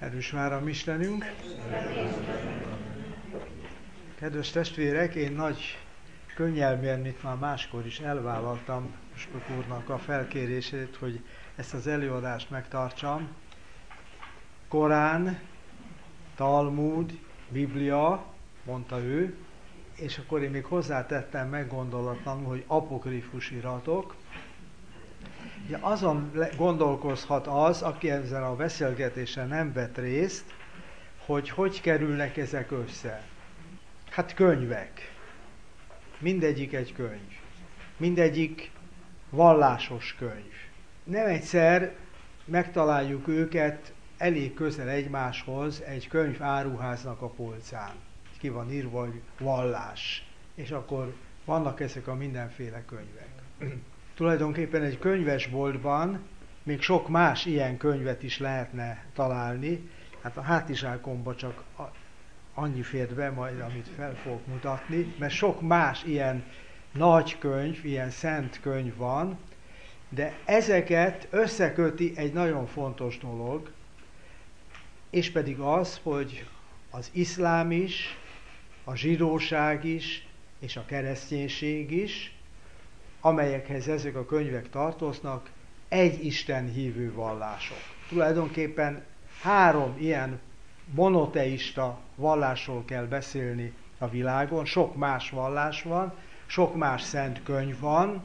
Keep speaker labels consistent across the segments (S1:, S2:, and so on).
S1: Erős vár a Istenünk. Kedves testvérek, én nagy könnyelműen, mint már máskor is elvállaltam Püspök úrnak a felkérését, hogy ezt az előadást megtartsam. Korán, Talmud, Biblia, mondta ő, és akkor én még hozzátettem meggondolatlanul, hogy apokrifus iratok. Ugye azon gondolkozhat az, aki ezzel a beszélgetésen nem vett részt, hogy kerülnek ezek össze. Hát könyvek. Mindegyik egy könyv. Mindegyik vallásos könyv. Nem egyszer megtaláljuk őket elég közel egymáshoz egy könyv áruháznak a polcán. Ki van írva, hogy vallás. És akkor vannak ezek a mindenféle könyvek. Tulajdonképpen egy könyvesboltban még sok más ilyen könyvet is lehetne találni. Hát a hátizsákomba csak annyi fért be majd, amit fel fogok mutatni, mert sok más ilyen nagy könyv, ilyen szent könyv van, de ezeket összeköti egy nagyon fontos dolog, és pedig az, hogy az iszlám is, a zsidóság is, és a kereszténység is, amelyekhez ezek a könyvek tartoznak, egy Isten hívő vallások. Tulajdonképpen 3 ilyen monoteista vallásról kell beszélni a világon, sok más vallás van, sok más szent könyv van,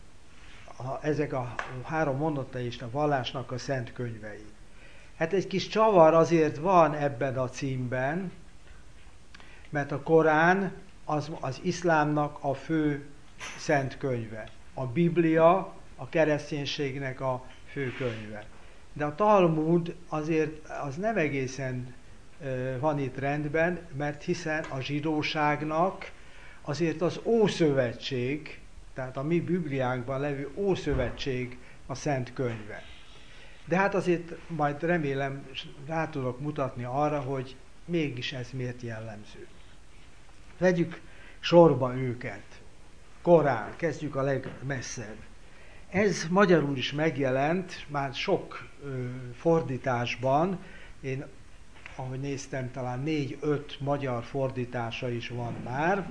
S1: ezek a 3 monoteista vallásnak a szent könyvei. Hát egy kis csavar azért van ebben a címben, mert a Korán az iszlámnak a fő szent könyve. A Biblia a kereszténységnek a fő könyve. De a Talmud azért az nem egészen van itt rendben, mert hiszen a zsidóságnak azért az Ószövetség, tehát a mi Bibliánkban levő Ószövetség a szent könyve. De hát azért majd remélem rá tudok mutatni arra, hogy mégis ez miért jellemző. Vegyük sorba őket. Korán, kezdjük a legmesszebb. Ez magyarul is megjelent, már sok fordításban, én ahogy néztem, talán 4-5 magyar fordítása is van már.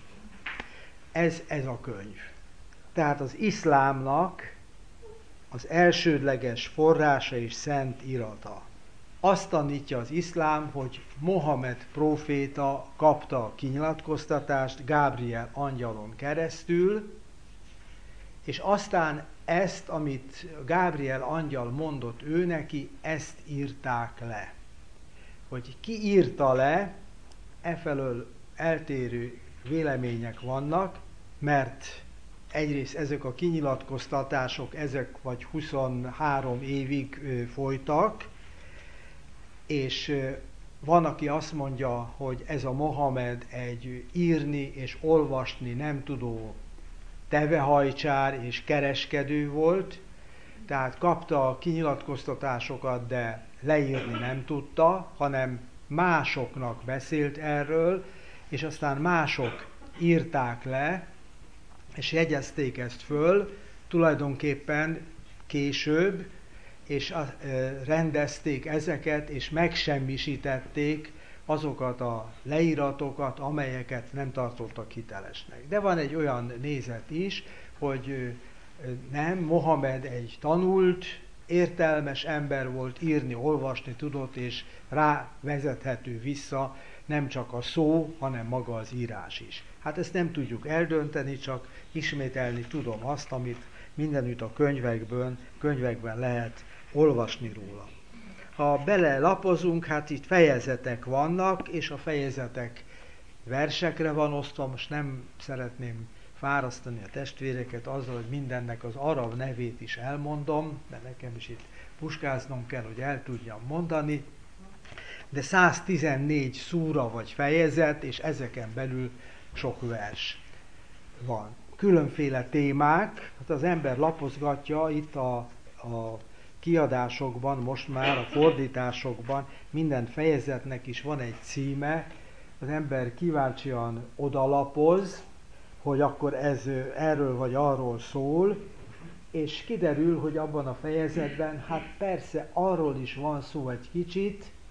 S1: Ez a könyv. Tehát az iszlámnak az elsődleges forrása és szent irata. Azt tanítja az iszlám, hogy Mohamed próféta kapta a kinyilatkoztatást Gábriel angyalon keresztül, és aztán ezt, amit Gábriel angyal mondott ő neki, ezt írták le. Hogy ki írta le, efelől eltérő vélemények vannak, mert egyrészt ezek a kinyilatkoztatások, ezek vagy 23 évig folytak, és van, aki azt mondja, hogy ez a Mohamed egy írni és olvasni nem tudó tevehajcsár és kereskedő volt, tehát kapta a kinyilatkoztatásokat, de leírni nem tudta, hanem másoknak beszélt erről, és aztán mások írták le, és jegyezték ezt föl, tulajdonképpen később, és rendezték ezeket, és megsemmisítették azokat a leíratokat, amelyeket nem tartottak hitelesnek. De van egy olyan nézet is, hogy nem, Mohamed egy tanult, értelmes ember volt, írni, olvasni tudott, és rá vezethető vissza nem csak a szó, hanem maga az írás is. Hát ezt nem tudjuk eldönteni, csak ismételni tudom azt, amit mindenütt a könyvekben lehet olvasni róla. Ha belelapozunk, hát itt fejezetek vannak, és a fejezetek versekre van osztva, most nem szeretném fárasztani a testvéreket azzal, hogy mindennek az arab nevét is elmondom, de nekem is itt puskáznom kell, hogy el tudjam mondani, de 114 szúra vagy fejezet, és ezeken belül sok vers van. Különféle témák, hát az ember lapozgatja itt a kiadásokban, most már a fordításokban, minden fejezetnek is van egy címe, az ember kíváncsian odalapoz, hogy akkor ez erről vagy arról szól, és kiderül, hogy abban a fejezetben, hát persze arról is van szó egy kicsit,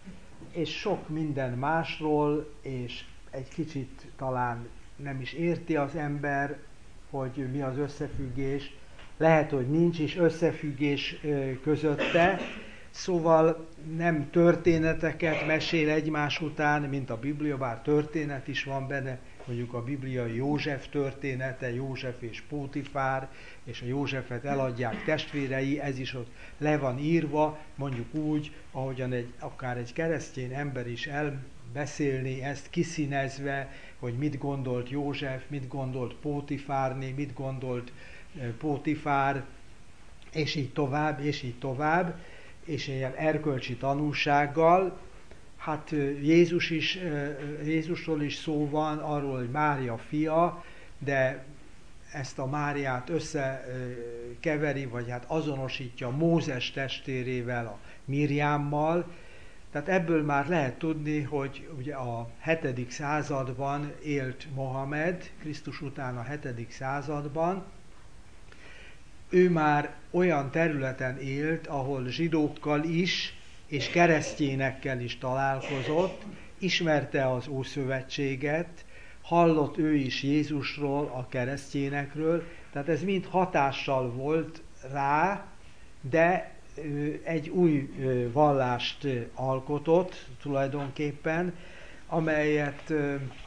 S1: és sok minden másról, és egy kicsit talán nem is érti az ember, hogy mi az összefüggés. Lehet, hogy nincs is összefüggés közötte, szóval nem történeteket mesél egymás után, mint a Biblia, bár történet is van benne, mondjuk a bibliai József története, József és Pótifár, és a Józsefet eladják testvérei, ez is ott le van írva, mondjuk úgy, ahogyan akár egy keresztény ember is elbeszélni ezt kiszínezve, hogy mit gondolt József, mit gondolt Pótifárné, mit gondolt Pótifár, és így tovább, és így tovább, és ilyen erkölcsi tanulsággal. Hát Jézusról is szó van, arról, hogy Mária fia, de ezt a Máriát összekeveri, vagy hát azonosítja Mózes testvérével, a Mirjámmal. Tehát ebből már lehet tudni, hogy ugye a 7. században élt Mohamed, Krisztus után a 7. században. Ő már olyan területen élt, ahol zsidókkal is, és keresztényekkel is találkozott, ismerte az Ószövetséget, hallott ő is Jézusról, a keresztényekről, tehát ez mind hatással volt rá, de egy új vallást alkotott tulajdonképpen, amelyet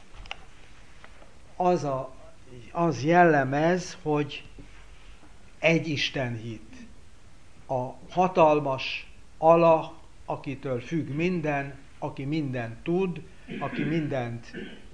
S1: az jellemez, hogy egy Isten hit. A hatalmas Allah, akitől függ minden, aki mindent tud, aki mindent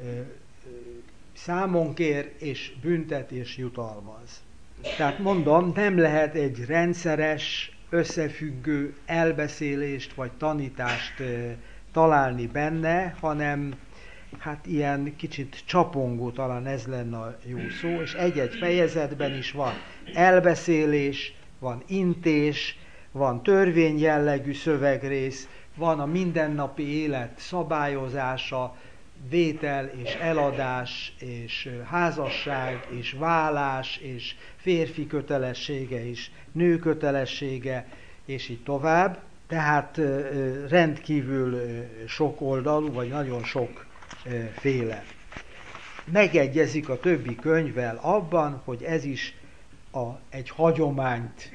S1: számon kér, és büntet, és jutalmaz. Tehát mondom, nem lehet egy rendszeres, összefüggő elbeszélést, vagy tanítást találni benne, hanem hát ilyen kicsit csapongó, talán ez lenne a jó szó, és egy-egy fejezetben is van elbeszélés, van intés, van törvényjellegű szövegrész, van a mindennapi élet szabályozása, vétel és eladás, és házasság, és vállás, és férfi kötelessége, és nő kötelessége, és így tovább. Tehát rendkívül sok oldalú, vagy nagyon sok féle. Megegyezik a többi könyvvel abban, hogy ez is egy hagyományt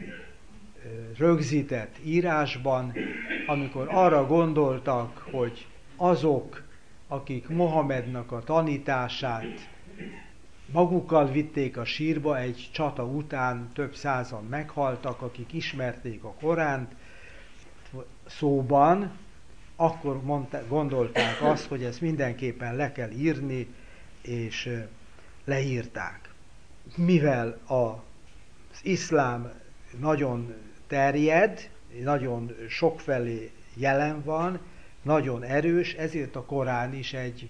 S1: rögzített írásban, amikor arra gondoltak, hogy azok, akik Mohamednak a tanítását magukkal vitték a sírba, egy csata után több százan meghaltak, akik ismerték a Koránt szóban, akkor gondolták azt, hogy ezt mindenképpen le kell írni, és leírták. Mivel az iszlám nagyon terjed, nagyon sokfelé jelen van, nagyon erős, ezért a Korán is egy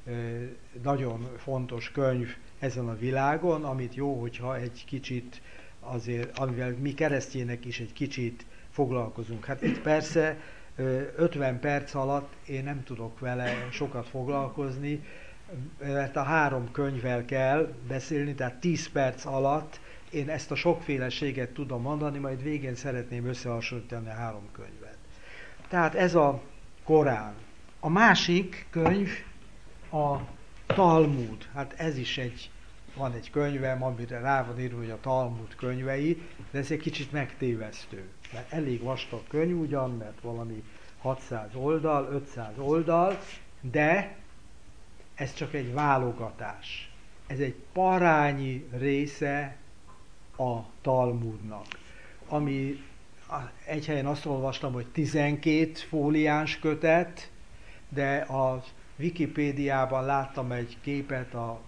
S1: nagyon fontos könyv ezen a világon, amit jó, hogyha egy kicsit azért, amivel mi keresztjének is egy kicsit foglalkozunk. Hát itt persze 50 perc alatt én nem tudok vele sokat foglalkozni, mert a 3 könyvvel kell beszélni, tehát 10 perc alatt én ezt a sokféleséget tudom mondani, majd végén szeretném összehasonlítani a 3 könyvet. Tehát ez a Korán. A másik könyv a Talmud. Hát ez is van egy könyvem, amire rá van írva, hogy a Talmud könyvei, de ez egy kicsit megtévesztő. Mert elég vastag könyv ugyan, mert valami 600 oldal, 500 oldal, de ez csak egy válogatás. Ez egy parányi része a Talmudnak, ami egy helyen azt olvastam, hogy 12 fóliáns kötet, de a Wikipédiában láttam egy képet, a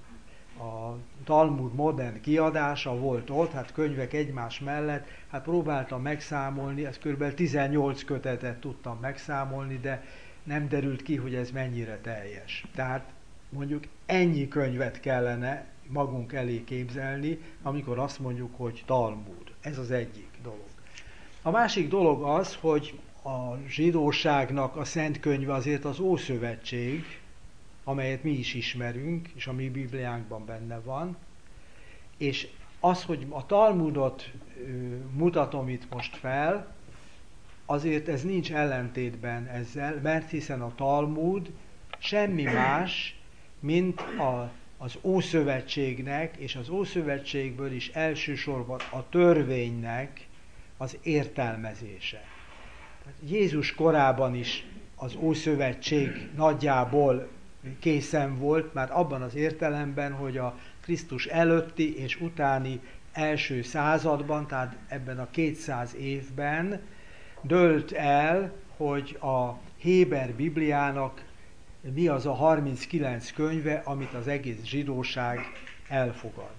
S1: Talmud modern kiadása volt ott, hát könyvek egymás mellett, hát próbáltam megszámolni, ez kb. 18 kötetet tudtam megszámolni, de nem derült ki, hogy ez mennyire teljes. Tehát mondjuk ennyi könyvet kellene magunk elé képzelni, amikor azt mondjuk, hogy Talmud. Ez az egyik dolog. A másik dolog az, hogy a zsidóságnak a szent könyve azért az Ószövetség, amelyet mi is ismerünk, és a mi Bibliánkban benne van, és az, hogy a Talmudot mutatom itt most fel, azért ez nincs ellentétben ezzel, mert hiszen a Talmud semmi más, mint az Ószövetségnek, és az Ószövetségből is elsősorban a törvénynek az értelmezése. Jézus korában is az Ószövetség nagyjából készen volt, már abban az értelemben, hogy a Krisztus előtti és utáni első században, tehát ebben a 200 évben dőlt el, hogy a Héber Bibliának mi az a 39 könyve, amit az egész zsidóság elfogad.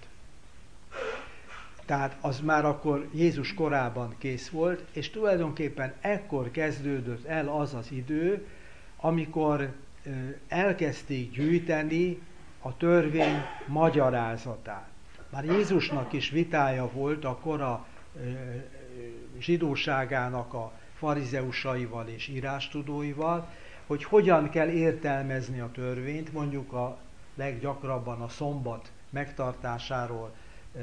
S1: Tehát az már akkor Jézus korában kész volt, és tulajdonképpen ekkor kezdődött el az az idő, amikor elkezdték gyűjteni a törvény magyarázatát. Már Jézusnak is vitája volt a kora zsidóságának a farizeusaival és írástudóival, hogy hogyan kell értelmezni a törvényt, mondjuk a leggyakrabban a szombat megtartásáról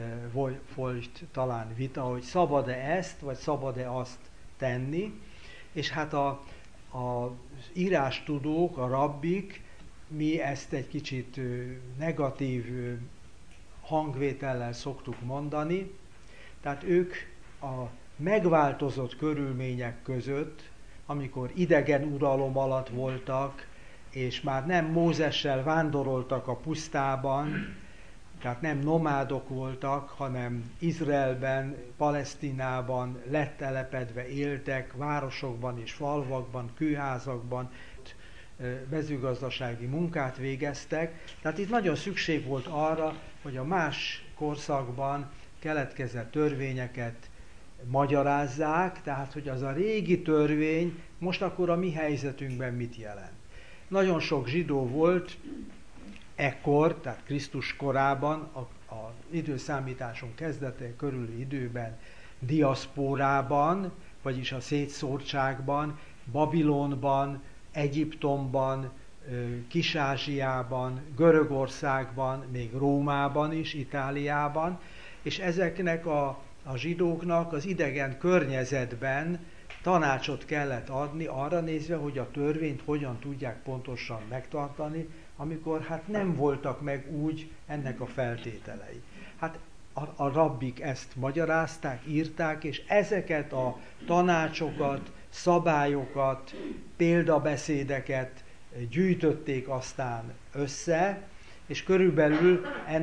S1: volt talán vita, hogy szabad-e ezt, vagy szabad-e azt tenni, és hát az írástudók, a rabbik, mi ezt egy kicsit negatív hangvétellel szoktuk mondani, tehát ők a megváltozott körülmények között, amikor idegen uralom alatt voltak, és már nem Mózessel vándoroltak a pusztában, tehát nem nomádok voltak, hanem Izraelben, Palesztinában lettelepedve éltek, városokban és falvakban, kőházakban, mezőgazdasági munkát végeztek. Tehát itt nagyon szükség volt arra, hogy a más korszakban keletkezett törvényeket magyarázzák, tehát hogy az a régi törvény most akkor a mi helyzetünkben mit jelent. Nagyon sok zsidó volt ekkor, tehát Krisztus korában, az időszámításunk kezdete körüli időben, diaszpórában, vagyis a szétszórtságban, Babilonban, Egyiptomban, Kis-Ázsiában, Görögországban, még Rómában is, Itáliában, és ezeknek a zsidóknak az idegen környezetben tanácsot kellett adni arra nézve, hogy a törvényt hogyan tudják pontosan megtartani, amikor hát nem voltak meg úgy ennek a feltételei. Hát a rabbik ezt magyarázták, írták, és ezeket a tanácsokat, szabályokat, példabeszédeket gyűjtötték aztán össze, és körülbelül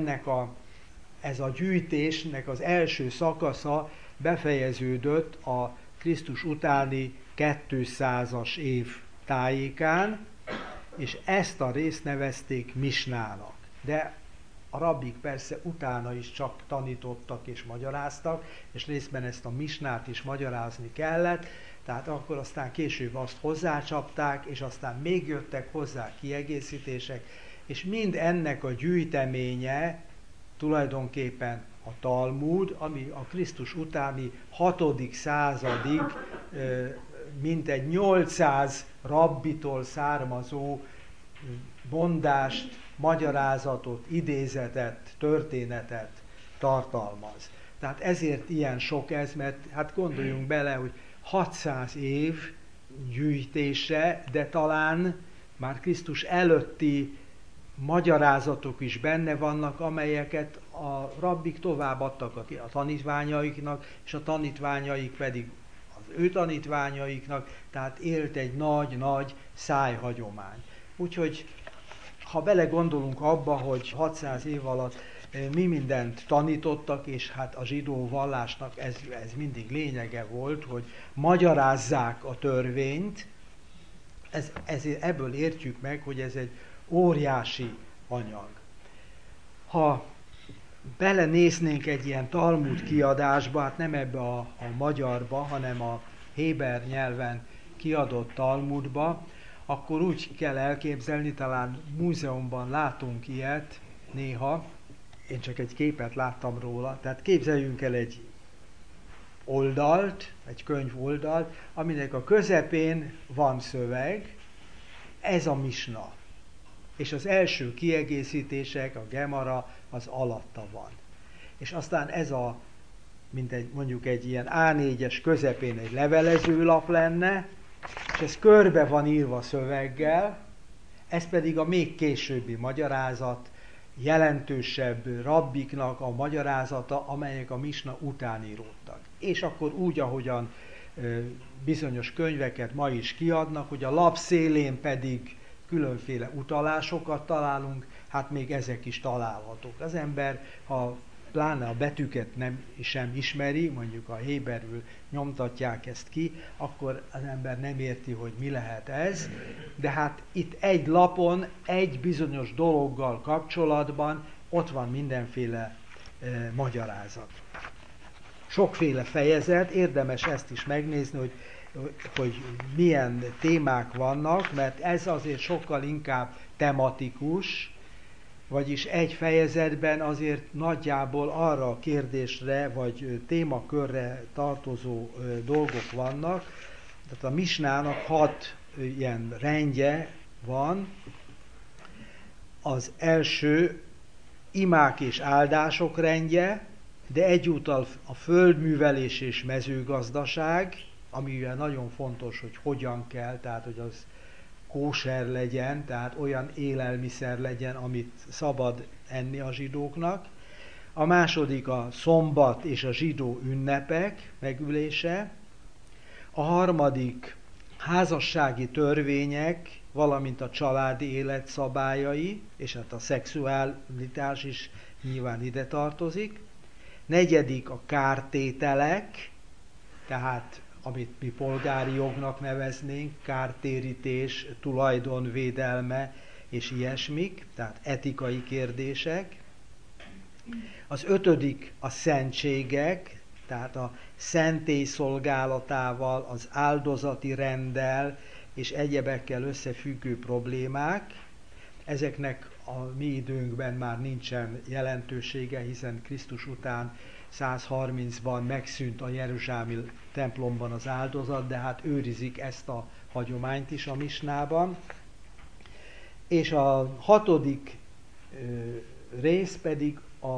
S1: ez a gyűjtésnek az első szakasza befejeződött a Krisztus utáni 200-as év tájékán, és ezt a részt nevezték misnának. De a rabbik persze utána is csak tanítottak és magyaráztak, és részben ezt a misnát is magyarázni kellett, tehát akkor aztán később azt hozzácsapták, és aztán még jöttek hozzá kiegészítések, és mind ennek a gyűjteménye tulajdonképpen a Talmud, ami a Krisztus utáni 6. századig mintegy 800 rabbitól származó mondást, magyarázatot, idézetet, történetet tartalmaz. Tehát ezért ilyen sok ez, mert hát gondoljunk bele, hogy 600 év gyűjtése, de talán már Krisztus előtti magyarázatok is benne vannak, amelyeket a rabbik továbbadtak a tanítványaiknak, és a tanítványaik pedig az ő tanítványaiknak, tehát élt egy nagy-nagy szájhagyomány. Úgyhogy, ha belegondolunk abba, hogy 600 év alatt mi mindent tanítottak, és hát a zsidó vallásnak ez mindig lényege volt, hogy magyarázzák a törvényt, ebből értjük meg, hogy ez egy óriási anyag. Ha belenéznénk egy ilyen Talmud kiadásba, hát nem ebbe a magyarba, hanem a héber nyelven kiadott Talmudba, akkor úgy kell elképzelni, talán múzeumban látunk ilyet néha, én csak egy képet láttam róla, tehát képzeljünk el egy oldalt, egy könyv oldalt, aminek a közepén van szöveg, ez a misna. És az első kiegészítések, a gemara, az alatta van. És aztán ez a mondjuk egy ilyen A4-es közepén egy levelezőlap lenne, és ez körbe van írva szöveggel, ez pedig a még későbbi magyarázat, jelentősebb rabbiknak a magyarázata, amelyek a misna után íródtak. És akkor úgy, ahogyan bizonyos könyveket ma is kiadnak, hogy a lap szélén pedig különféle utalásokat találunk, hát még ezek is találhatók. Az ember, ha pláne a betűket sem ismeri, mondjuk a héberül nyomtatják ezt ki, akkor az ember nem érti, hogy mi lehet ez, de hát itt egy lapon, egy bizonyos dologgal kapcsolatban ott van mindenféle magyarázat. Sokféle fejezet, érdemes ezt is megnézni, hogy milyen témák vannak, mert ez azért sokkal inkább tematikus, vagyis egy fejezetben azért nagyjából arra a kérdésre, vagy témakörre tartozó dolgok vannak. Tehát a misnának 6 ilyen rendje van. Az első imák és áldások rendje, de egyúttal a földművelés és mezőgazdaság, amivel nagyon fontos, hogy hogyan kell, tehát hogy az kóser legyen, tehát olyan élelmiszer legyen, amit szabad enni a zsidóknak. A második a szombat és a zsidó ünnepek megülése. A harmadik házassági törvények, valamint a családi élet szabályai, és hát a szexualitás is nyilván ide tartozik. Negyedik a kártételek, tehát amit mi polgári jognak neveznénk, kártérítés, tulajdonvédelme és ilyesmik, tehát etikai kérdések. Az ötödik a szentségek, tehát a szentély szolgálatával, az áldozati renddel és egyebekkel összefüggő problémák. Ezeknek a mi időnkben már nincsen jelentősége, hiszen Krisztus után 130-ban megszűnt a jeruzsálemi templomban az áldozat, de hát őrizik ezt a hagyományt is a misnában. És a hatodik rész pedig a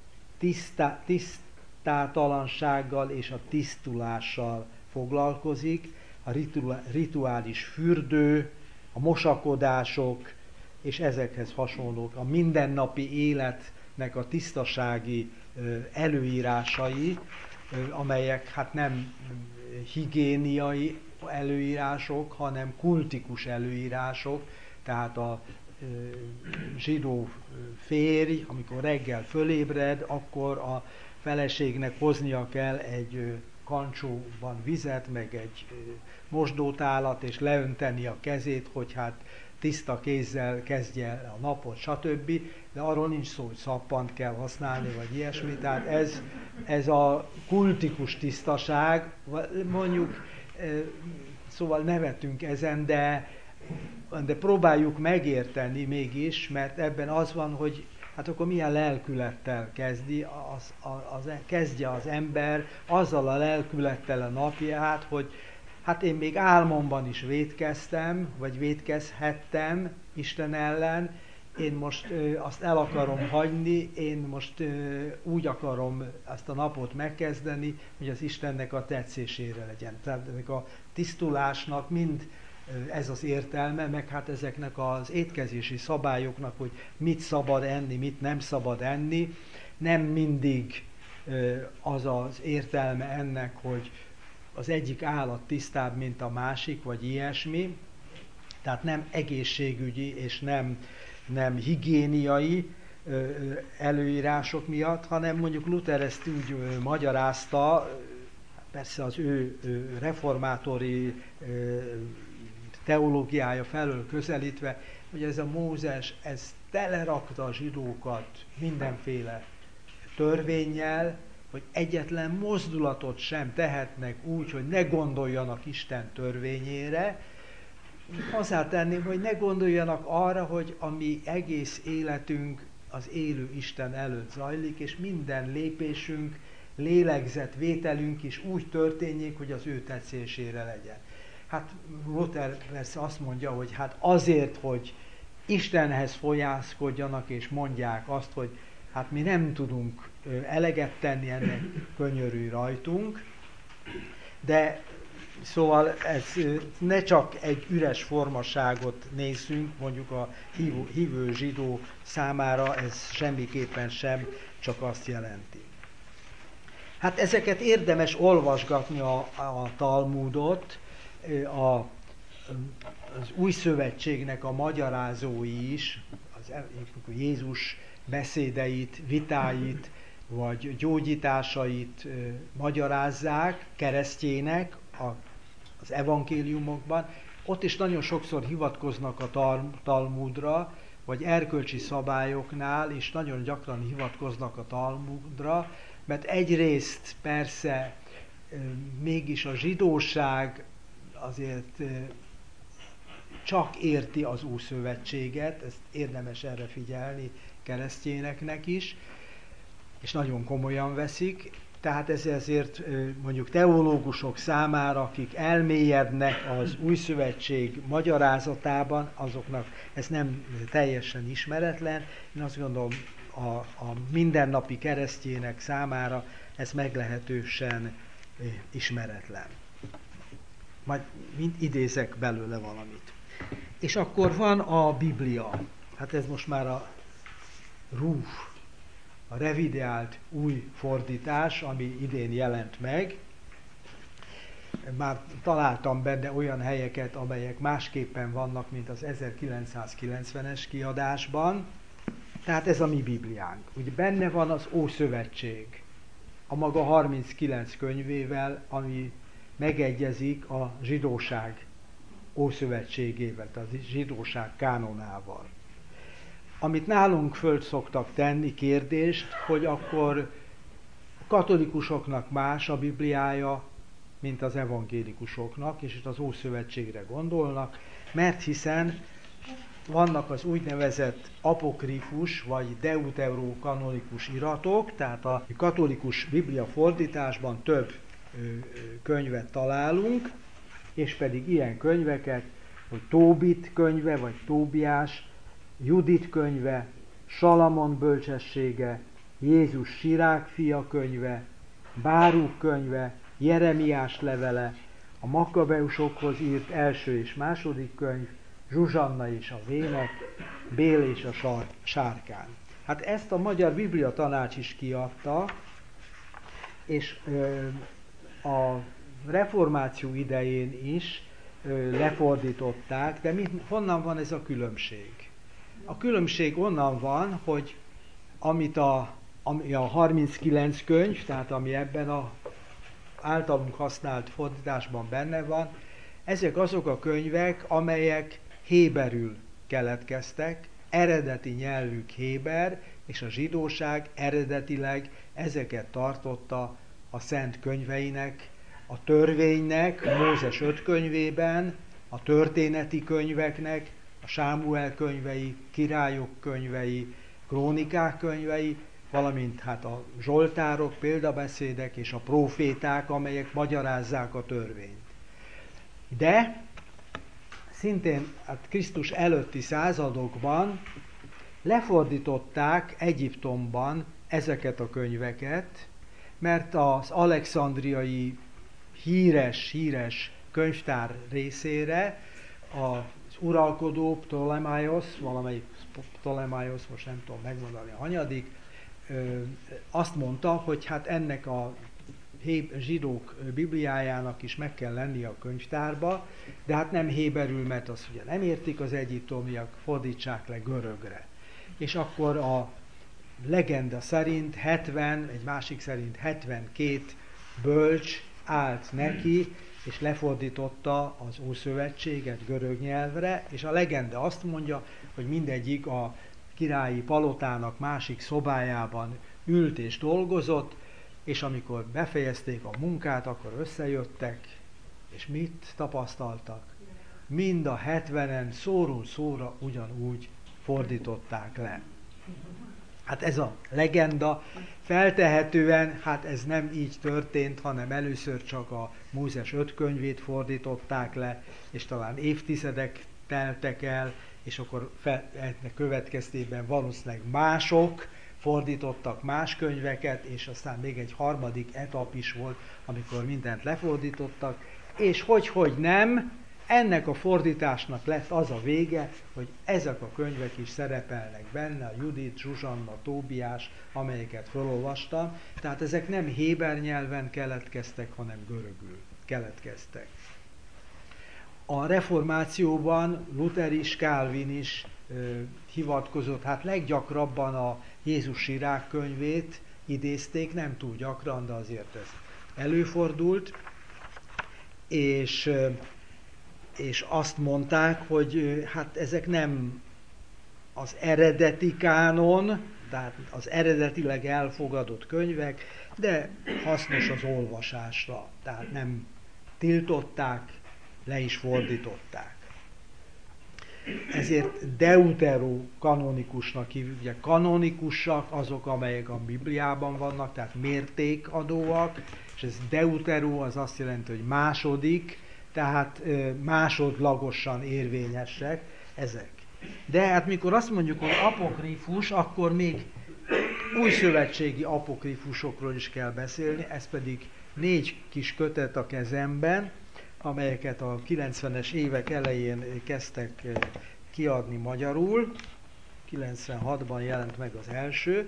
S1: tisztátalansággal és a tisztulással foglalkozik, a rituális fürdő, a mosakodások és ezekhez hasonlók, a mindennapi életnek a tisztasági előírásai, amelyek hát nem higiéniai előírások, hanem kultikus előírások, tehát a zsidó férj, amikor reggel fölébred, akkor a feleségnek hoznia kell egy kancsóban vizet, meg egy mosdótálat, és leönteni a kezét, hogy hát tiszta kézzel kezdje a napot, stb. De arról nincs szó, hogy szappant kell használni, vagy ilyesmi. Tehát ez a kultikus tisztaság, mondjuk, szóval nevetünk ezen, de próbáljuk megérteni mégis, mert ebben az van, hogy hát akkor milyen lelkülettel kezdje az ember azzal a lelkülettel a napját, hogy hát én még álmomban is vétkeztem, vagy vétkezhettem Isten ellen, én most azt el akarom hagyni, én most úgy akarom ezt a napot megkezdeni, hogy az Istennek a tetszésére legyen. Tehát ennek a tisztulásnak mind ez az értelme, meg hát ezeknek az étkezési szabályoknak, hogy mit szabad enni, mit nem szabad enni, nem mindig az az értelme ennek, hogy az egyik állat tisztább, mint a másik, vagy ilyesmi, tehát nem egészségügyi és nem higiéniai előírások miatt, hanem mondjuk Luther ezt úgy magyarázta, persze az ő reformátori teológiája felől közelítve, hogy ez a Mózes, ez telerakta a zsidókat mindenféle törvénnyel, hogy egyetlen mozdulatot sem tehetnek úgy, hogy ne gondoljanak Isten törvényére. Hozzátenném, hogy ne gondoljanak arra, hogy a mi egész életünk az élő Isten előtt zajlik, és minden lépésünk, lélegzetvételünk is úgy történjék, hogy az ő tetszésére legyen. Hát Luther persze azt mondja, hogy hát azért, hogy Istenhez fogyászkodjanak, és mondják azt, hogy hát mi nem tudunk eleget tenni, ennek könyörülj rajtunk. De szóval ez ne csak egy üres formaságot nézzünk, mondjuk a hívő zsidó számára ez semmiképpen sem csak azt jelenti. Hát ezeket érdemes olvasgatni a Talmudot, az Új Szövetségnek a magyarázói is, Jézus beszédeit, vitáit, vagy gyógyításait magyarázzák keresztjének az evangéliumokban. Ott is nagyon sokszor hivatkoznak a Talmudra, vagy erkölcsi szabályoknál is nagyon gyakran hivatkoznak a Talmudra, mert egyrészt persze mégis a zsidóság azért csak érti az Ószövetséget, ezt érdemes erre figyelni keresztényeknek is, és nagyon komolyan veszik. Tehát ez ezért mondjuk teológusok számára, akik elmélyednek az Új Szövetség magyarázatában, azoknak ez nem teljesen ismeretlen. Én azt gondolom, a mindennapi keresztjének számára ez meglehetősen ismeretlen. Majd idézek belőle valamit. És akkor van a Biblia. Hát ez most már a RUF, a revideált új fordítás, ami idén jelent meg. Már találtam benne olyan helyeket, amelyek másképpen vannak, mint az 1990-es kiadásban. Tehát ez a mi Bibliánk. Ugye benne van az Ószövetség, a maga 39 könyvével, ami megegyezik a zsidóság Ószövetségével, tehát a zsidóság kánonával. Amit nálunk föl szoktak tenni kérdést, hogy akkor a katolikusoknak más a Bibliája, mint az evangélikusoknak, és itt az Ószövetségre gondolnak, mert hiszen vannak az úgynevezett apokrifus vagy deuterokanonikus iratok, tehát a katolikus Biblia fordításban több könyvet találunk, és pedig ilyen könyveket, hogy Tóbit könyve, vagy Tóbiás, Judit könyve, Salamon bölcsessége, Jézus Sirák fia könyve, Báruk könyve, Jeremiás levele, a Makkabeusokhoz írt első és második könyv, Zsuzsanna és a vének, Bél és a sárkány. Hát ezt a Magyar Biblia Tanács is kiadta, és a reformáció idején is lefordították, de honnan van ez a különbség? A különbség onnan van, hogy ami a 39 könyv, tehát ami ebben az általunk használt fordításban benne van, ezek azok a könyvek, amelyek héberül keletkeztek, eredeti nyelvük héber, és a zsidóság eredetileg ezeket tartotta a szent könyveinek, a törvénynek, a Mózes 5 könyvében, a történeti könyveknek, a Sámuel könyvei, királyok könyvei, krónikák könyvei, valamint hát a zsoltárok, példabeszédek és a próféták, amelyek magyarázzák a törvényt. De szintén hát Krisztus előtti századokban lefordították Egyiptomban ezeket a könyveket, mert az alexandriai híres könyvtár részére az uralkodó Ptolemaiosz, valamelyik Ptolemaiosz, most nem tudom megmondani a hanyadik, azt mondta, hogy hát ennek a zsidók Bibliájának is meg kell lennie a könyvtárba, de hát nem héberül, mert azt ugye nem értik az egyiptomiak, fordítsák le görögre. És akkor a legenda szerint 70, egy másik szerint 72 bölcs állt neki, és lefordította az Ószövetséget görög nyelvre, és a legenda azt mondja, hogy mindegyik a királyi palotának másik szobájában ült és dolgozott, és amikor befejezték a munkát, akkor összejöttek, és mit tapasztaltak? Mind a 70-en szóról szóra ugyanúgy fordították le. Hát ez a legenda, feltehetően, hát ez nem így történt, hanem először csak a Mózes 5 könyvét fordították le, és talán évtizedek teltek el, és akkor ennek következtében valószínűleg mások fordítottak más könyveket, és aztán még egy harmadik etap is volt, amikor mindent lefordítottak, és hogy nem, ennek a fordításnak lett az a vége, hogy ezek a könyvek is szerepelnek benne, a Judit, Zsuzsanna, Tóbiás, amelyeket felolvastam, tehát ezek nem héber nyelven keletkeztek, hanem görögül keletkeztek. A reformációban Luther is, Calvin is hivatkozott, hát leggyakrabban a Jézus Sirák könyvét idézték, nem túl gyakran, de azért ez előfordult, és azt mondták, hogy hát ezek nem az eredeti kánon, tehát az eredetileg elfogadott könyvek, de hasznos az olvasásra, tehát nem tiltották, le is fordították. Ezért deuterokanonikusnak hívjuk, ugye kanonikusak azok, amelyek a Bibliában vannak, tehát mértékadóak, és ez deutero az azt jelenti, hogy második, tehát másodlagosan érvényesek ezek. De hát mikor azt mondjuk, hogy apokrifus, akkor még újszövetségi apokrifusokról is kell beszélni, ez pedig 4 kis kötet a kezemben, amelyeket a 90-es évek elején kezdtek kiadni magyarul. 96-ban jelent meg az első.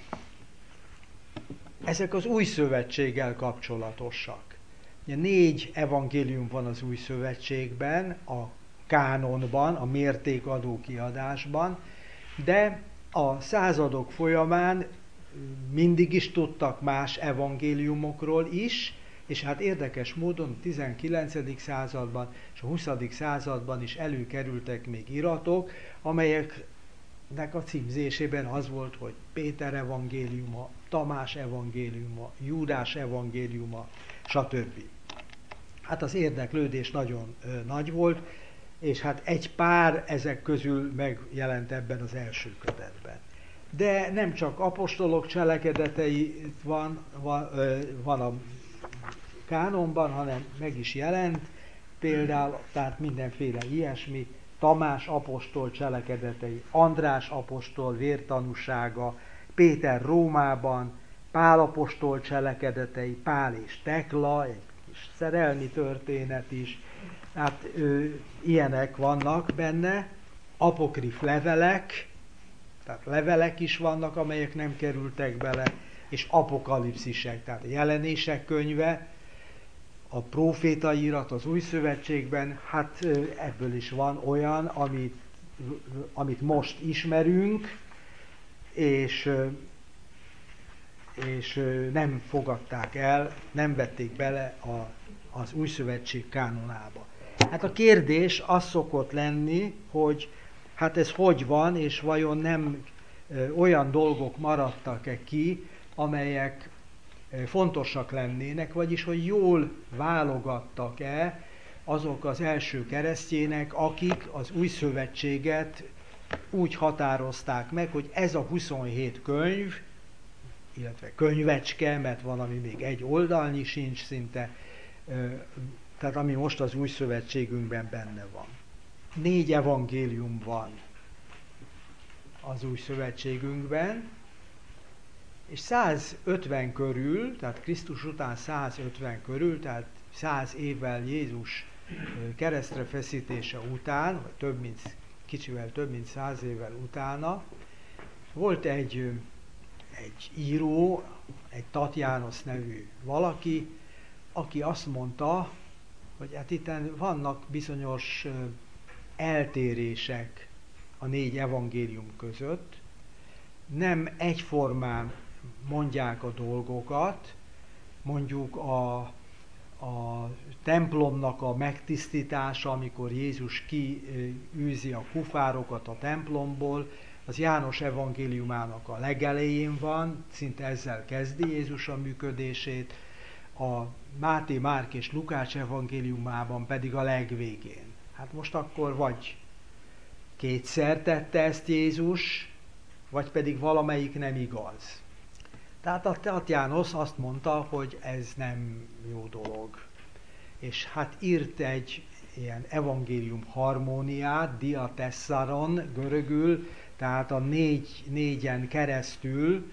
S1: Ezek az új szövetséggel kapcsolatosak. 4 evangélium van az új szövetségben, a kánonban, a mértékadó kiadásban, de a századok folyamán mindig is tudtak más evangéliumokról is, és hát érdekes módon a 19. században és a 20. században is előkerültek még iratok, amelyeknek a címzésében az volt, hogy Péter evangéliuma, Tamás evangéliuma, Júdás evangéliuma, stb. Hát az érdeklődés nagyon nagy volt, és hát egy pár ezek közül megjelent ebben az első kötetben. De nem csak apostolok cselekedetei van a kánonban, hanem meg is jelent, például, tehát mindenféle ilyesmi, Tamás apostol cselekedetei, András apostol vértanúsága, Péter Rómában, Pál apostol cselekedetei, Pál és Tekla, egy kis szerelmi történet is, hát ilyenek vannak benne, apokrif levelek, tehát levelek is vannak, amelyek nem kerültek bele, és apokalipszisek, tehát a jelenések könyve, a prófétai irat az új szövetségben, hát ebből is van olyan, amit most ismerünk, és nem fogadták el, nem vették bele az új szövetség kánonába. Hát a kérdés az szokott lenni, hogy hát ez hogy van, és vajon nem olyan dolgok maradtak-e ki, amelyek fontosak lennének, vagyis hogy jól válogattak-e azok az első keresztjének, akik az új szövetséget úgy határozták meg, hogy ez a 27 könyv, illetve könyvecske, mert van, ami még egy oldalnyi sincs szinte, tehát ami most az új szövetségünkben benne van. 4 evangélium van az új szövetségünkben, és 150 körül, tehát Krisztus után 150 körül, tehát 100 évvel Jézus keresztre feszítése után, vagy kicsivel több mint 100 évvel utána, volt egy író, egy Tatjánosz nevű valaki, aki azt mondta, hogy hát itt vannak bizonyos eltérések a 4 evangélium között, nem egyformán mondják a dolgokat, mondjuk a templomnak a megtisztítása, amikor Jézus kiűzi a kufárokat a templomból, az János evangéliumának a legelején van, szinte ezzel kezdi Jézus a működését, a Máté, Márk és Lukács evangéliumában pedig a legvégén. Hát most akkor vagy kétszer tette ezt Jézus, vagy pedig valamelyik nem igaz. Tehát a Tatjánosz azt mondta, hogy ez nem jó dolog. És hát írt egy ilyen evangélium harmóniát, diatessaron görögül, tehát a négyen keresztül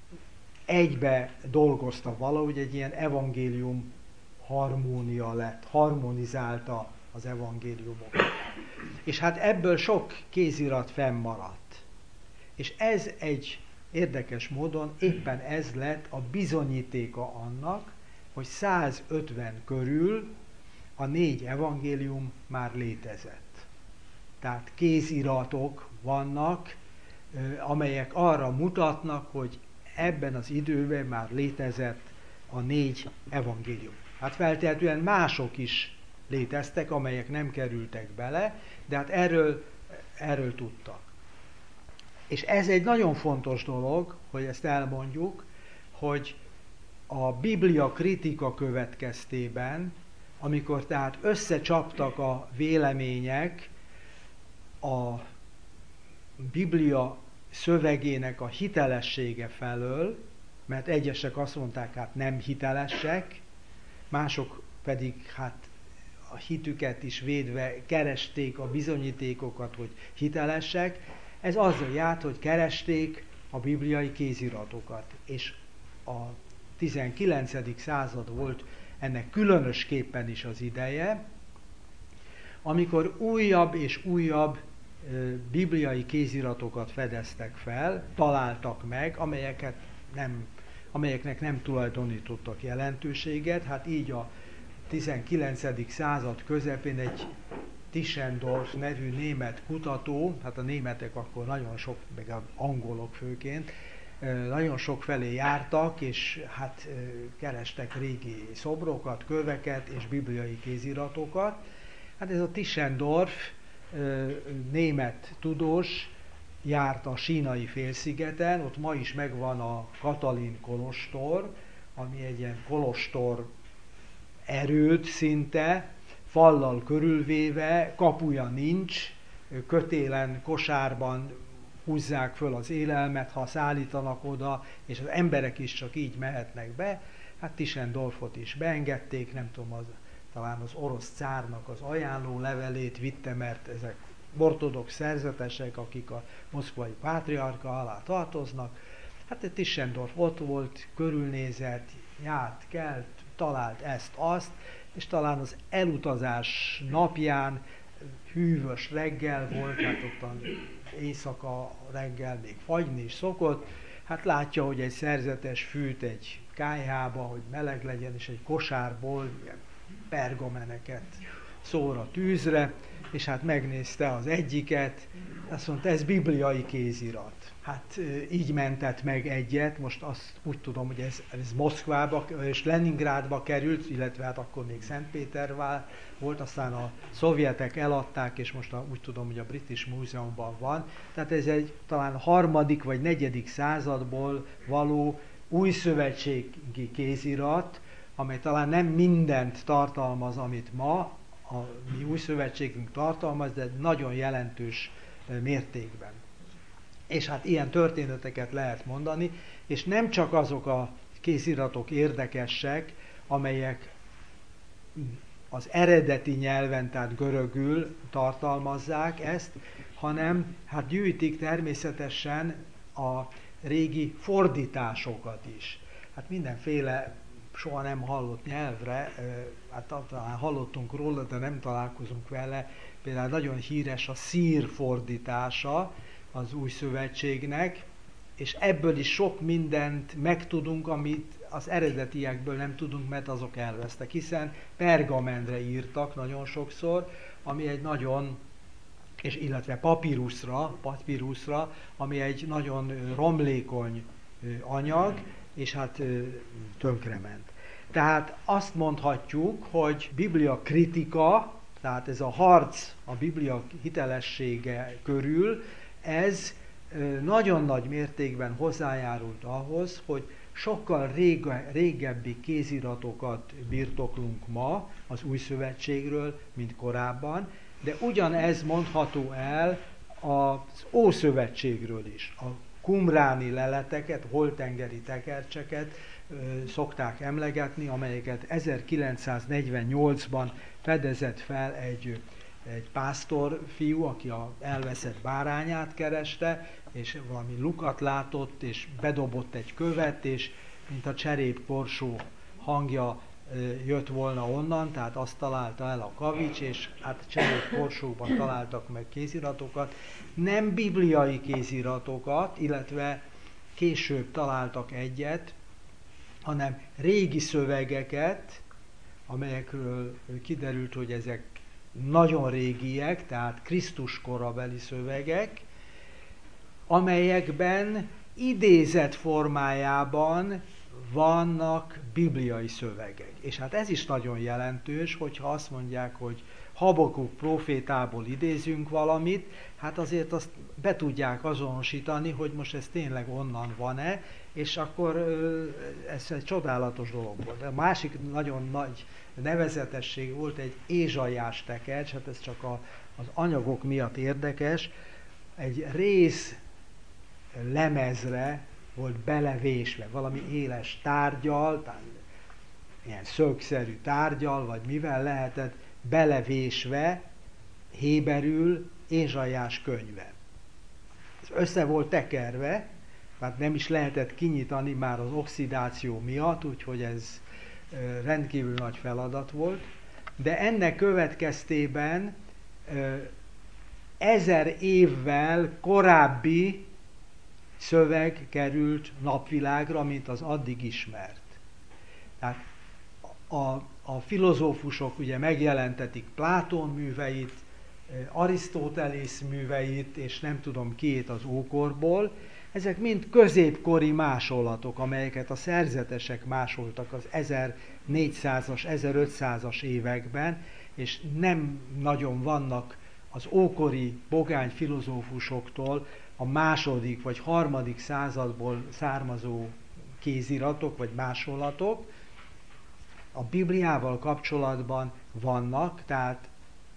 S1: egybe dolgozta valahogy, egy ilyen evangélium harmónia lett, harmonizálta az evangéliumokat. És hát ebből sok kézirat fennmaradt. És ez egy érdekes módon éppen ez lett a bizonyítéka annak, hogy 150 körül a 4 evangélium már létezett. Tehát kéziratok vannak, amelyek arra mutatnak, hogy ebben az időben már létezett a 4 evangélium. Hát feltehetően mások is léteztek, amelyek nem kerültek bele, de hát erről tudtak. És ez egy nagyon fontos dolog, hogy ezt elmondjuk, hogy a Biblia kritika következtében, amikor tehát összecsaptak a vélemények a Biblia szövegének a hitelessége felől, mert egyesek azt mondták, hát nem hitelesek, mások pedig hát a hitüket is védve keresték a bizonyítékokat, hogy hitelesek. Ez azzal járt, hogy keresték a bibliai kéziratokat. És a 19. század volt ennek különösképpen is az ideje, amikor újabb és újabb bibliai kéziratokat fedeztek fel, találtak meg, amelyeknek nem tulajdonítottak jelentőséget. Hát így a 19. század közepén egy Tischendorf nevű német kutató, hát a németek akkor nagyon sok, meg az angolok főként, nagyon sok felé jártak, és hát kerestek régi szobrokat, köveket és bibliai kéziratokat. Hát ez a Tischendorf német tudós járt a Sínai félszigeten, ott ma is megvan a Katalin kolostor, ami egy ilyen kolostor erőd szinte, fallal körülvéve, kapuja nincs, kötélen, kosárban húzzák föl az élelmet, ha szállítanak oda, és az emberek is csak így mehetnek be. Hát Tischendorfot is beengedték, nem tudom, talán az orosz cárnak az ajánló levelét vitte, mert ezek ortodox szerzetesek, akik a moszkvai pátriárka alá tartoznak. Hát Tischendorf ott volt, körülnézett, járt, kelt, talált ezt-azt, és talán az elutazás napján hűvös reggel volt, hát ottan éjszaka reggel még fagyni is szokott, hát látja, hogy egy szerzetes fűt egy kályhába, hogy meleg legyen, és egy kosárból ilyen pergameneket szór a tűzre, és hát megnézte az egyiket, azt mondta, ez bibliai kézirat. Hát így mentett meg egyet, most azt úgy tudom, hogy ez Moszkvába és Leningrádba került, illetve hát akkor még Szentpétervár volt, aztán a szovjetek eladták, és most úgy tudom, hogy a British Museumban van. Tehát ez egy talán 3. vagy 4. századból való újszövetségi kézirat, amely talán nem mindent tartalmaz, amit ma a mi újszövetségünk tartalmaz, de nagyon jelentős mértékben. És hát ilyen történeteket lehet mondani, és nem csak azok a kéziratok érdekesek, amelyek az eredeti nyelven, tehát görögül tartalmazzák ezt, hanem hát gyűjtik természetesen a régi fordításokat is. Hát mindenféle soha nem hallott nyelvre, hát talán hallottunk róla, de nem találkozunk vele, például nagyon híres a szír fordítása az új szövetségnek, és ebből is sok mindent megtudunk, amit az eredetiekből nem tudunk, mert azok elvesztek, hiszen pergamentre írtak nagyon sokszor, ami egy nagyon, és illetve papírusra, ami egy nagyon romlékony anyag, és hát tönkrement. Tehát azt mondhatjuk, hogy Biblia kritika, tehát ez a harc a Biblia hitelessége körül, ez nagyon nagy mértékben hozzájárult ahhoz, hogy sokkal régebbi kéziratokat birtoklunk ma az Új Szövetségről, mint korábban, de ugyanez mondható el az Ószövetségről is. A kumráni leleteket, holtengeri tekercseket szokták emlegetni, amelyeket 1948-ban fedezett fel egy egy pásztor fiú, aki a elveszett bárányát kereste, és valami lukat látott, és bedobott egy követ, és mint a cserépkorsó hangja jött volna onnan, tehát azt találta el a kavics, és hát cserépkorsóban találtak meg kéziratokat, nem bibliai kéziratokat, illetve később találtak egyet, hanem régi szövegeket, amelyekről kiderült, hogy ezek nagyon régiek, tehát Krisztus korabeli szövegek, amelyekben idézet formájában vannak bibliai szövegek. És hát ez is nagyon jelentős, hogyha azt mondják, hogy Habakuk prófétából idézünk valamit, hát azért azt be tudják azonosítani, hogy most ez tényleg onnan van-e, és akkor ez egy csodálatos dolog volt. A másik nagyon nagy nevezetesség volt egy Ézsaiás tekercs, hát ez csak az anyagok miatt érdekes, egy rész lemezre volt belevésve, valami éles tárgyal, ilyen szögszerű tárgyal, vagy mivel lehetett belevésve héberül Ézsaiás könyve. Ez össze volt tekerve, tehát nem is lehetett kinyitani már az oxidáció miatt, úgyhogy ez rendkívül nagy feladat volt, de ennek következtében 1000 évvel korábbi szöveg került napvilágra, mint az addig ismert. Tehát a filozófusok ugye megjelentetik Plátón műveit, Arisztotelész műveit, és nem tudom kiét az ókorból. Ezek mind középkori másolatok, amelyeket a szerzetesek másoltak az 1400-as, 1500-as években, és nem nagyon vannak az ókori pogány filozófusoktól a második vagy harmadik századból származó kéziratok vagy másolatok. A Bibliával kapcsolatban vannak, tehát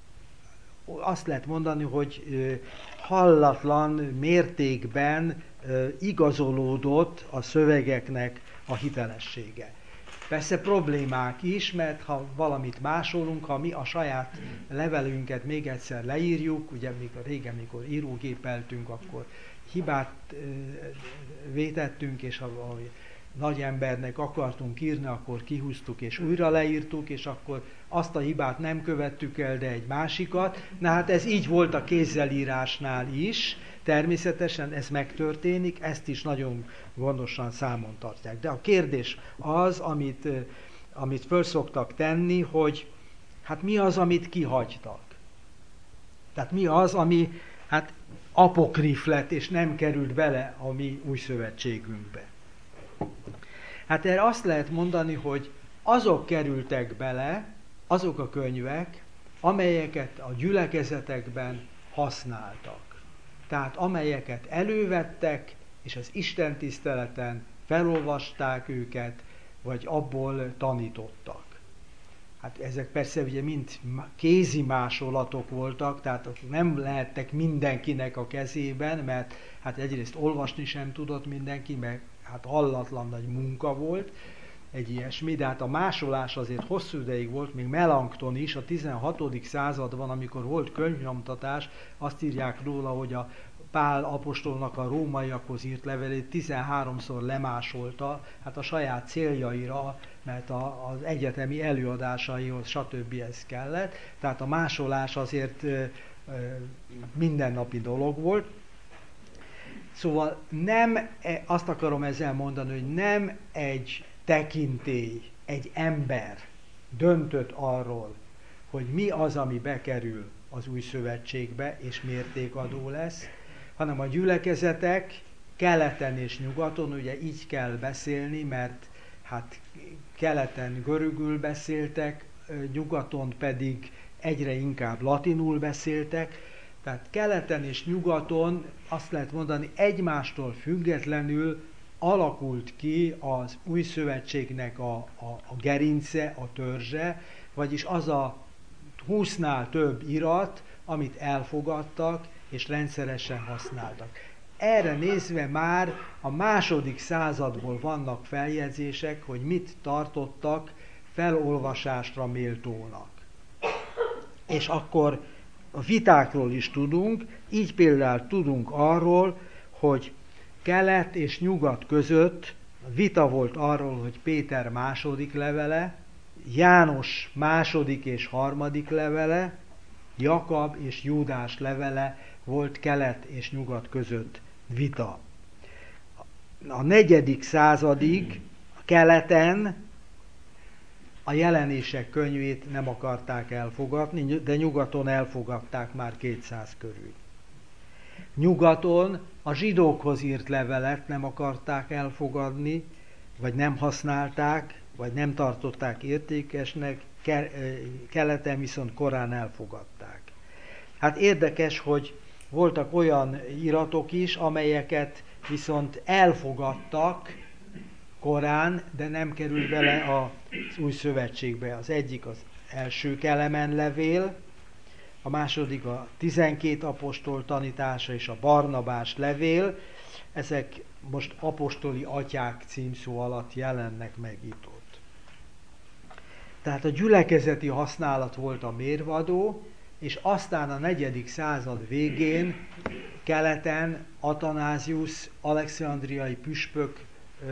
S1: azt lehet mondani, hogy hallatlan mértékben igazolódott a szövegeknek a hitelessége. Persze problémák is, mert ha valamit másolunk, ha mi a saját levelünket még egyszer leírjuk, ugye még a régen, mikor írógépeltünk, akkor hibát vétettünk, és ha nagy embernek akartunk írni, akkor kihúztuk és újra leírtuk, és akkor azt a hibát nem követtük el, de egy másikat. Na hát ez így volt a kézzelírásnál is, természetesen ez megtörténik, ezt is nagyon gondosan számon tartják. De a kérdés az, amit föl szoktak tenni, hogy hát mi az, amit kihagytak? Tehát mi az, ami hát apokrif lett, és nem került bele a mi új szövetségünkbe? Hát erre azt lehet mondani, hogy azok kerültek bele, azok a könyvek, amelyeket a gyülekezetekben használtak. Tehát amelyeket elővettek, és az istentiszteleten felolvasták őket, vagy abból tanítottak. Hát ezek persze ugye mind kézi másolatok voltak, tehát nem lehettek mindenkinek a kezében, mert hát egyrészt olvasni sem tudott mindenki, meg hát hallatlan nagy munka volt, egy ilyesmi, de hát a másolás azért hosszú ideig volt, még Melankton is, a 16. században, amikor volt könyvnyomtatás, azt írják róla, hogy a Pál apostolnak a rómaiakhoz írt levelét 13-szor lemásolta, hát a saját céljaira, mert az egyetemi előadásaihoz, stb. Ez kellett. Tehát a másolás azért mindennapi dolog volt. Szóval nem, azt akarom ezzel mondani, hogy nem egy tekintély, egy ember döntött arról, hogy mi az, ami bekerül az új szövetségbe, és mértékadó lesz, hanem a gyülekezetek keleten és nyugaton, ugye így kell beszélni, mert hát keleten görögül beszéltek, nyugaton pedig egyre inkább latinul beszéltek, tehát keleten és nyugaton azt lehet mondani, egymástól függetlenül alakult ki az új szövetségnek a gerince, a törzse, vagyis az a 20-nál több irat, amit elfogadtak és rendszeresen használtak. Erre nézve már a második századból vannak feljegyzések, hogy mit tartottak felolvasásra méltónak. És akkor a vitákról is tudunk, így például tudunk arról, hogy kelet és nyugat között vita volt arról, hogy Péter második levele, János második és harmadik levele, Jakab és Júdás levele volt kelet és nyugat között vita. A 4. századig keleten a Jelenések könyvét nem akarták elfogadni, de nyugaton elfogadták már 200 körül. Nyugaton a zsidókhoz írt levelet nem akarták elfogadni, vagy nem használták, vagy nem tartották értékesnek, keleten viszont korán elfogadták. Hát érdekes, hogy voltak olyan iratok is, amelyeket viszont elfogadtak korán, de nem került bele az új szövetségbe. Az egyik az első Kelemen levél, a második a 12 apostol tanítása és a Barnabás levél. Ezek most apostoli atyák címszó alatt jelennek meg itt ott. Tehát a gyülekezeti használat volt a mérvadó, és aztán a 4. század végén keleten Atanázius, alexandriai püspök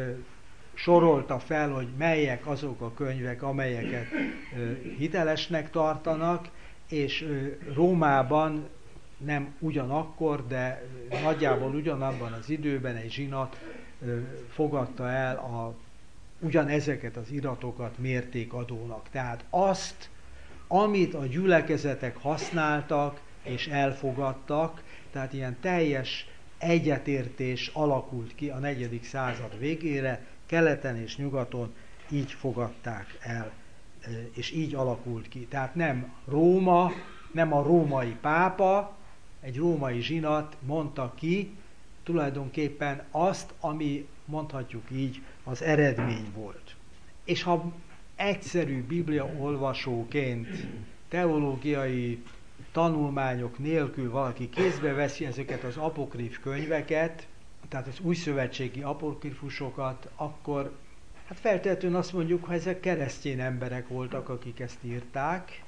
S1: sorolta fel, hogy melyek azok a könyvek, amelyeket hitelesnek tartanak, és Rómában nem ugyanakkor, de nagyjából ugyanabban az időben egy zsinat fogadta el ugyanezeket az iratokat mértékadónak. Tehát azt, amit a gyülekezetek használtak és elfogadtak, tehát ilyen teljes egyetértés alakult ki a 4. század végére, keleten és nyugaton így fogadták el, és így alakult ki. Tehát nem Róma, nem a római pápa, egy római zsinat mondta ki tulajdonképpen azt, ami mondhatjuk így az eredmény volt. És ha egyszerű bibliaolvasóként, teológiai tanulmányok nélkül valaki kézbe veszi ezeket az apokrif könyveket, tehát az újszövetségi apokrifusokat, akkor hát feltétlenül azt mondjuk, hogy ezek keresztény emberek voltak, akik ezt írták,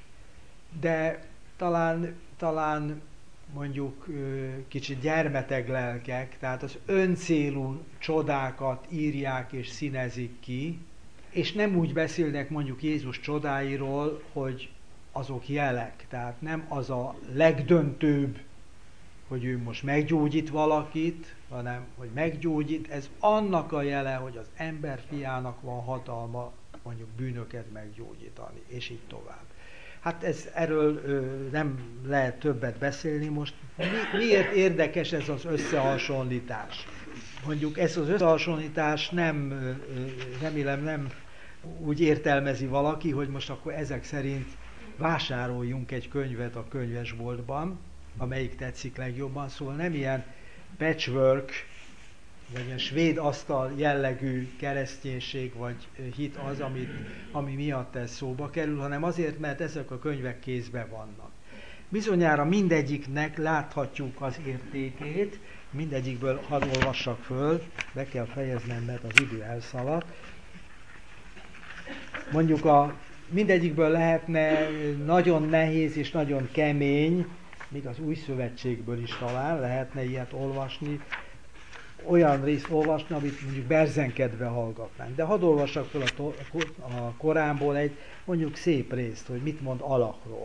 S1: de talán mondjuk kicsit gyermeteg lelkek, tehát az öncélú csodákat írják és színezik ki, és nem úgy beszélnek mondjuk Jézus csodáiról, hogy azok jelek, tehát nem az a legdöntőbb, hogy ő most meggyógyít valakit, hanem hogy meggyógyít, ez annak a jele, hogy az ember fiának van hatalma mondjuk bűnöket meggyógyítani, és így tovább. Hát erről nem lehet többet beszélni most. Miért érdekes ez az összehasonlítás? Mondjuk ez az összehasonlítás remélem nem úgy értelmezi valaki, hogy most akkor ezek szerint vásároljunk egy könyvet a könyvesboltban, amelyik tetszik legjobban, szóval nem ilyen patchwork, vagy ilyen svéd asztal jellegű kereszténység, vagy hit az, ami miatt ez szóba kerül, hanem azért, mert ezek a könyvek kézbe vannak. Bizonyára mindegyiknek láthatjuk az értékét, mindegyikből hadd olvassak föl, be kell fejeznem, mert az idő elszaladt. Mondjuk mindegyikből lehetne nagyon nehéz és nagyon kemény, még az új szövetségből is talán lehetne ilyet olvasni, olyan részt olvasni, amit mondjuk berzenkedve hallgatnánk. De hadd olvassak fel a Koránból egy mondjuk szép részt, hogy mit mond Allahról.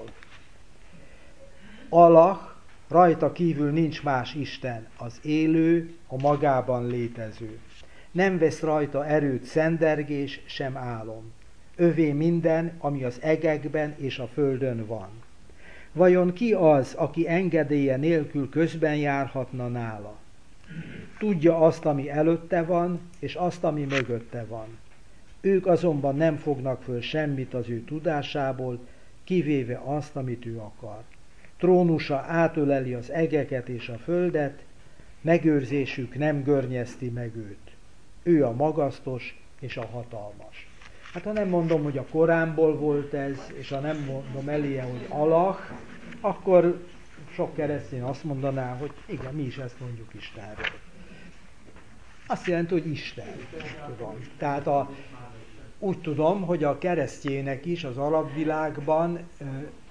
S1: Allah, rajta kívül nincs más Isten, az élő, a magában létező. Nem vesz rajta erőt szendergés, sem álom. Övé minden, ami az egekben és a földön van. Vajon ki az, aki engedélye nélkül közben járhatna nála? Tudja azt, ami előtte van, és azt, ami mögötte van. Ők azonban nem fognak föl semmit az ő tudásából, kivéve azt, amit ő akar. Trónusa átöleli az egeket és a földet, megőrzésük nem görnyezti meg őt. Ő a magasztos és a hatalmas. Hát ha nem mondom, hogy a Koránból volt ez, és ha nem mondom eléje, hogy Allah, akkor sok keresztény azt mondaná, hogy igen, mi is ezt mondjuk Istenről. Azt jelenti, hogy Isten. Tudom. Tehát úgy tudom, hogy a keresztjének is az alapvilágban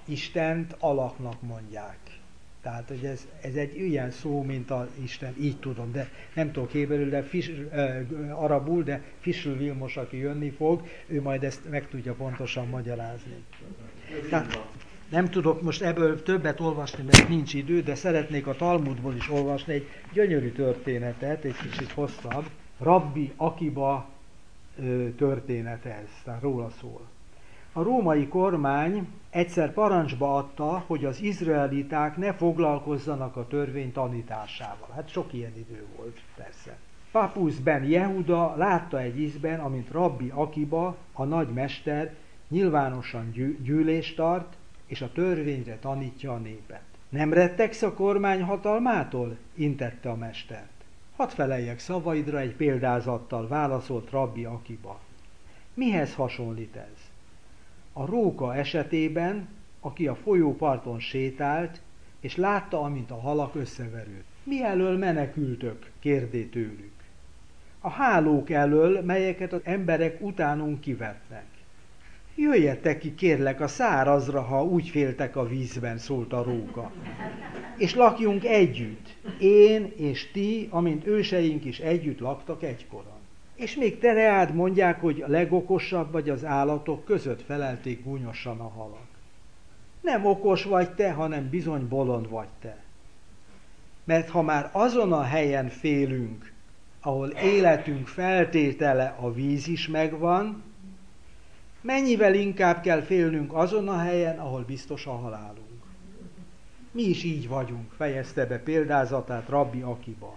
S1: Istent alaknak mondják. Tehát, hogy ez egy ilyen szó, mint az Isten, így tudom, de nem tudok héberül, de arabul, de Fischer Vilmos, aki jönni fog, ő majd ezt meg tudja pontosan magyarázni. Tehát nem tudok most ebből többet olvasni, mert nincs idő, de szeretnék a Talmudból is olvasni egy gyönyörű történetet, egy kicsit hosszabb. Rabbi Akiba története ez, tehát róla szól. A római kormány egyszer parancsba adta, hogy az izraeliták ne foglalkozzanak a törvény tanításával. Hát sok ilyen idő volt, persze. Pappus ben Jehuda látta egy ízben, amint Rabbi Akiba, a nagy mester, nyilvánosan gyűlést tart, és a törvényre tanítja a népet. Nem rettegsz a kormány hatalmától? Intette a mestert. Hadd feleljek szavaidra egy példázattal, válaszolt Rabbi Akiba. Mihez hasonlít ez? A róka esetében, aki a folyóparton sétált, és látta, amint a halak összeverőd. Mi elől menekültök? Kérdé tőlük. A hálók elől, melyeket az emberek utánunk kivetnek. Jöjjetek ki, kérlek, a szárazra, ha úgy féltek a vízben, szólt a róka. És lakjunk együtt, én és ti, amint őseink is együtt laktak egykoron. És még te reád mondják, hogy a legokosabb vagy az állatok között, felelték gúnyosan a halak. Nem okos vagy te, hanem bizony bolond vagy te. Mert ha már azon a helyen félünk, ahol életünk feltétele a víz is megvan, mennyivel inkább kell félnünk azon a helyen, ahol biztos a halálunk. Mi is így vagyunk, fejezte be példázatát Rabbi Akiba.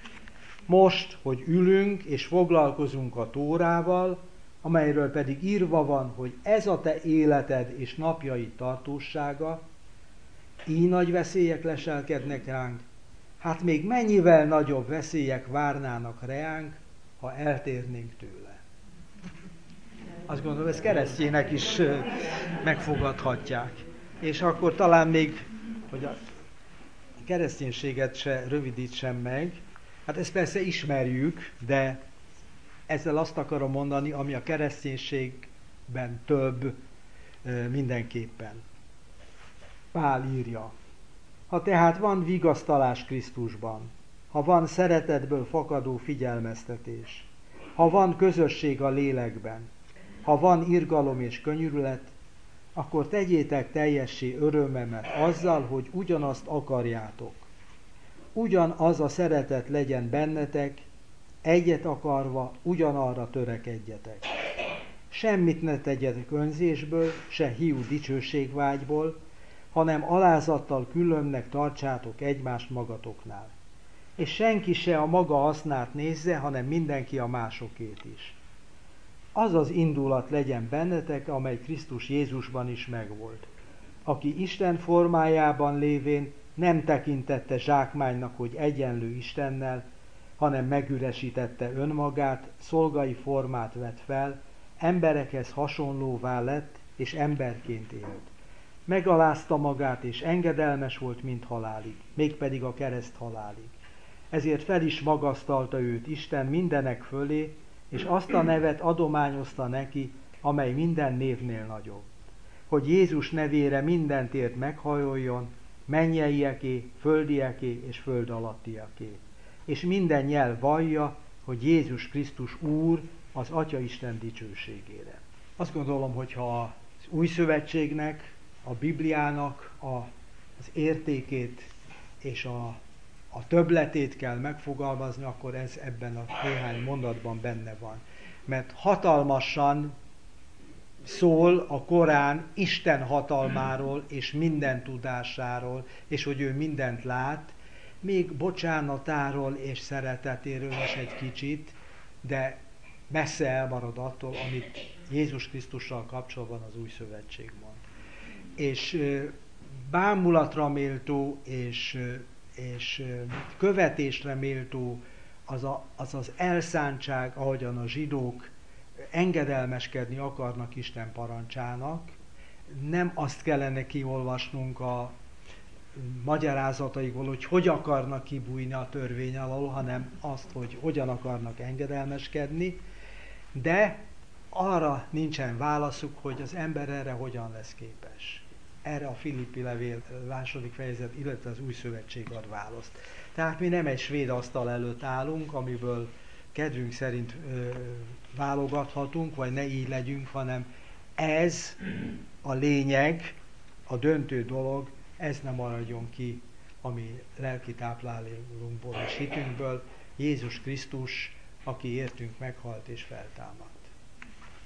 S1: Most, hogy ülünk és foglalkozunk a Tórával, amelyről pedig írva van, hogy ez a te életed és napjaid tartósága, így nagy veszélyek leselkednek ránk, hát még mennyivel nagyobb veszélyek várnának reánk, ha eltérnénk tőle. Azt gondolom, ezt keresztjének is megfogadhatják. És akkor talán még, hogy a kereszténységet se rövidítsem meg, hát ezt persze ismerjük, de ezzel azt akarom mondani, ami a kereszténységben több mindenképpen. Pál írja, ha tehát van vigasztalás Krisztusban, ha van szeretetből fakadó figyelmeztetés, ha van közösség a lélekben, ha van irgalom és könyörület, akkor tegyétek teljessé örömemet azzal, hogy ugyanazt akarjátok. Ugyanaz a szeretet legyen bennetek, egyet akarva, ugyanarra törekedjetek. Semmit ne tegyetek önzésből, se hiú dicsőségvágyból, hanem alázattal különbnek tartsátok egymást magatoknál. És senki se a maga hasznát nézze, hanem mindenki a másokét is. Az az indulat legyen bennetek, amely Krisztus Jézusban is megvolt, aki Isten formájában lévén nem tekintette zsákmánynak, hogy egyenlő Istennel, hanem megüresítette önmagát, szolgai formát vett fel, emberekhez hasonlóvá lett, és emberként élt. Megalázta magát, és engedelmes volt, mint halálig, mégpedig a kereszt halálig. Ezért fel is magasztalta őt Isten mindenek fölé, és azt a nevet adományozta neki, amely minden névnél nagyobb. Hogy Jézus nevére minden tért meghajoljon, mennyeieké, földieké és föld alattiaké. És minden nyelv vallja, hogy Jézus Krisztus Úr az Atya Isten dicsőségére. Azt gondolom, hogyha az Új Szövetségnek, a Bibliának az értékét és a többletét kell megfogalmazni, akkor ez ebben a néhány mondatban benne van. Mert hatalmasan szól a Korán Isten hatalmáról és minden tudásáról, és hogy ő mindent lát, még bocsánatáról és szeretetéről is egy kicsit, de messze elmarad attól, amit Jézus Krisztussal kapcsolatban az Új Szövetség mond. És bámulatra méltó és követésre méltó az elszántság, ahogyan a zsidók engedelmeskedni akarnak Isten parancsának. Nem azt kellene kiolvasnunk a magyarázataikból, hogy akarnak kibújni a törvény alól, hanem azt, hogy hogyan akarnak engedelmeskedni, de arra nincsen válaszuk, hogy az ember erre hogyan lesz képes. erre a Filippi levél második fejezet, illetve az új szövetség ad választ. Tehát mi nem egy svéd asztal előtt állunk, amiből kedvünk szerint válogathatunk, vagy ne így legyünk, hanem ez a lényeg, a döntő dolog, ez nem maradjon ki a mi lelki táplálékunkból és hitünkből. Jézus Krisztus, aki értünk meghalt és feltámadt.